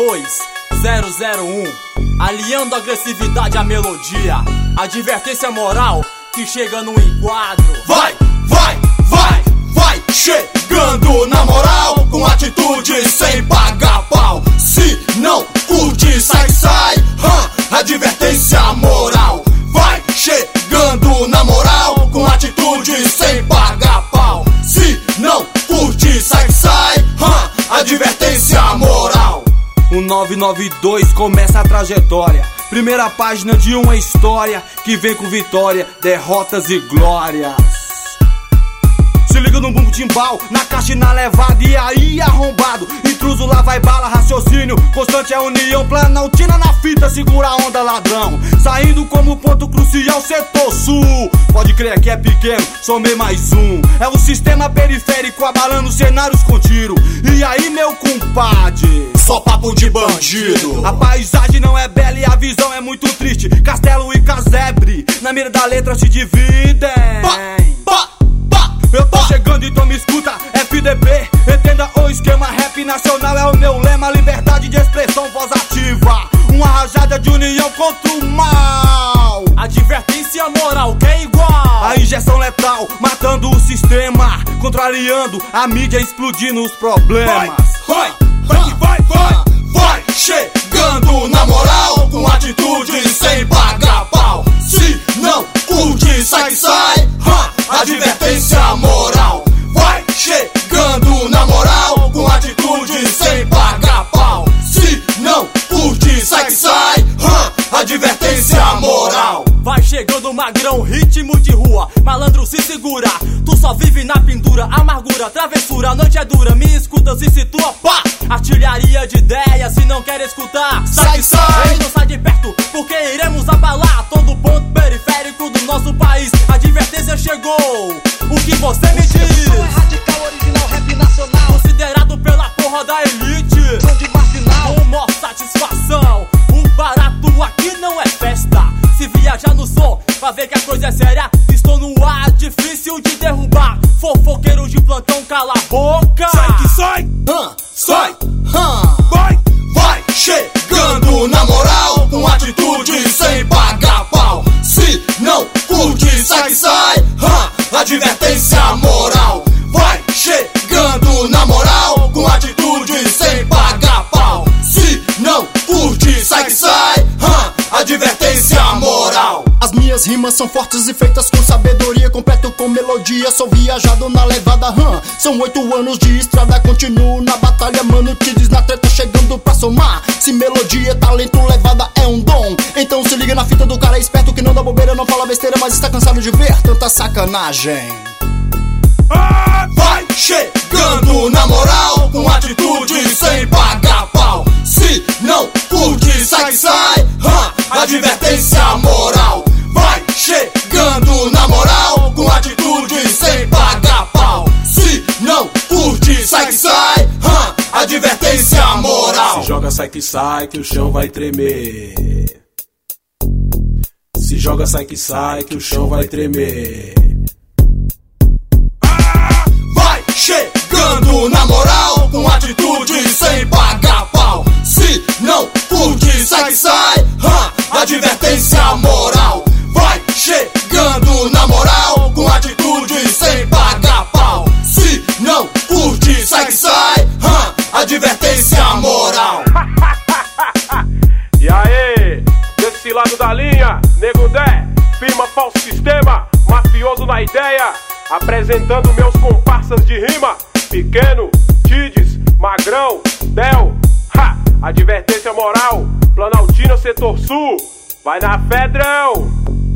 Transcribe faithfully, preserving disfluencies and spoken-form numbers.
dois zero zero um, aliando a agressividade à melodia, advertência moral que chega no enquadro. Vai, vai, vai, vai, chegando na moral, com atitude sem pagar pau. Se não curte, sai, sai, hum, advertência moral. Vai, chegando na moral, com atitude sem pagar pau. Se não curte, sai, sai, hum, advertência moral. O nove nove dois começa a trajetória, primeira página de uma história que vem com vitória, derrotas e glórias. Se liga no bumbo timbal, na caixa e na levada, e aí arrombado, intruso lá vai bala, raciocínio constante é união, planaltina na fita, segura a onda ladrão, saindo como ponto crucial, setor sul. Pode crer que é pequeno, somei mais um, é o sistema periférico abalando cenários com tiro. E aí meu compadre, só papo de bandido. A paisagem não é bela e a visão é muito triste, castelo e casebre, na mira da letra se dividem. Pá, pá. Eu tô chegando, então me escuta, F D P, entenda o esquema, rap nacional é o meu lema, liberdade de expressão, voz ativa, uma rajada de união contra o mal. Advertência moral que é igual a injeção letal, matando o sistema, contrariando a mídia, explodindo os problemas. Vai, vai, vai, vai, vai, chegando na moral, com atitude sem pagar pau. Se não curte, sai, sai, hum, advertência moral. Vai, chegando na moral, com atitude sem pagar pau. Se não curte, sai, sai, hum, advertência moral. Vai chegando magrão, ritmo de rua, malandro se segura, tu só vive na pintura, amargura, travessura, a noite é dura, me escuta, se situa, pá, artilharia de ideias, se não quer escutar, sai, sai, sai, não sai de perto, porque iremos abalar todo ponto periférico do nosso país, a advertência chegou, o que você me diz? Não é radical, original, rap nacional, considerado pela porra da elite, som de marginal, com maior satisfação, o barato aqui não é festa. Se viajar no som, pra ver que a coisa é séria, estou no ar, difícil de derrubar. Fofoqueiro de plantão, cala a boca. Sai que sai, hum, sai, hum, vai, vai, chegando na moral, com atitude sem pagar pau. Se não curte, sai que sai, hum, advertência moral. Vai, chegando na moral, com atitude sem pagar pau. Se não curte, sai que sai, hum, advertência moral. As minhas rimas são fortes e feitas com sabedoria, completo com melodia, sou viajado na levada, hum. São oito anos de estrada, continuo na batalha, mano, te diz na treta, chegando pra somar. Se melodia é talento, levada é um dom, então se liga na fita do cara esperto que não dá bobeira, não fala besteira, mas está cansado de ver tanta sacanagem. Vai, chegando na moral, com atitude sem pagar pau. Se não curte, sai, sai, hum, advertência moral. Vai, chegando na moral, com atitude sem pagar pau. Se não curte, sai, sai, hum, advertência moral. Se joga, sai que sai, que o chão vai tremer. Se joga, sai que sai, que o chão vai tremer. Chegando na moral, com atitude sem pagar pau. Se não curte, sai, sai, hum, advertência moral. Vai, chegando na moral, com atitude sem pagar pau. Se não curte, sai, sai, hum, advertência moral. E aí, desse lado da linha, Nego Dé, firma falso sistema, mafioso na ideia, apresentando meus comparsas de rima, Pequeno, Tides, Magrão, Del, ha, advertência moral, Planaltina, setor sul, vai na Fedrão.